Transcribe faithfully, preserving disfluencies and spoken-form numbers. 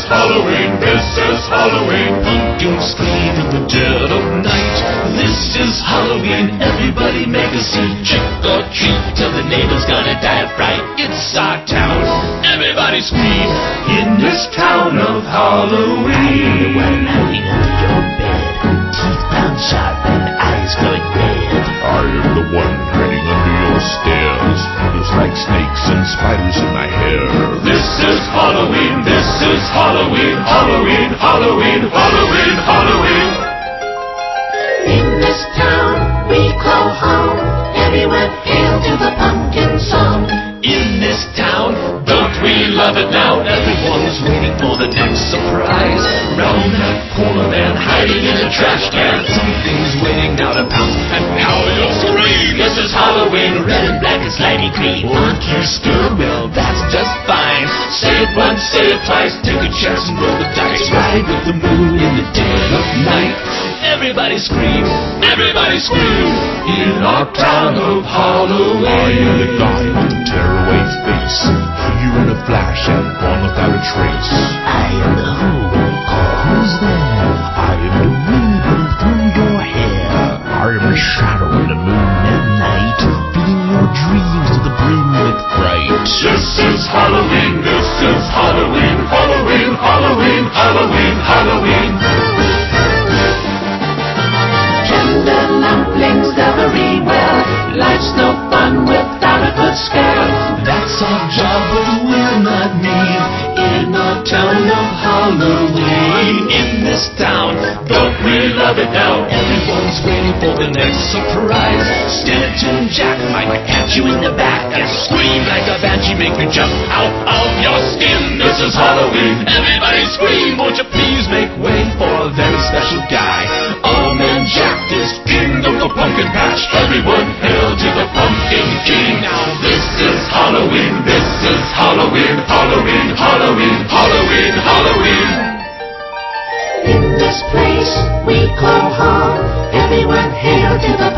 Halloween, this is Halloween. Pumpkins scream in the dead of night. This is Halloween, everybody make a scene. Trick or treat till the neighbors gonna die of fright. It's our town, everybody scream. In this town of Halloween. The one hiding under your bed, teeth found sharp and eyes glowing red. I am the one hiding under your stairs. Fingers like snakes and spiders in my hair. This is Halloween, this is Halloween, Halloween, Halloween, Halloween, Halloween. In this town we call home, everyone hail to the pumpkin song. In this town, don't we love it now? Everyone's waiting for the next surprise. Round that corner man, hiding in a trash can. Something's waiting now to pounce and power your scream. This is Halloween, red and black and slimy green. Aren't you scared? Well, that's just fine. Say it once, say it twice. Take a chance and roll the dice. Ride with the moon in the dead of night. Everybody scream, everybody scream. In our town of Halloween. I am the guy with the tearaway face, here in a flash and gone without a trace. I am the who, call who's there. I am the wind blowing through your hair. I am the shadow in the moon at night, filling your dreams to the brim with fright. This is Halloween, this is Halloween, Halloween, Halloween, Halloween, Halloween. Tender lumplings everywhere, life's no fun without a good scare. That's our job, but we're not mean. In our town of Halloween. In this town, don't we love it now? Everyone's waiting for the next surprise. Skeleton Jack might catch you in the back and scream like a banshee, make you jump out of your skin. This is Halloween, everybody scream. Won't you please make way for a very special guy? Old Man Jack is king of the pumpkin patch. Everyone hail to the pumpkin king. Now this is Halloween, this is Halloween, Halloween, Halloween, Halloween, Halloween. In this place we call home, everyone hail to the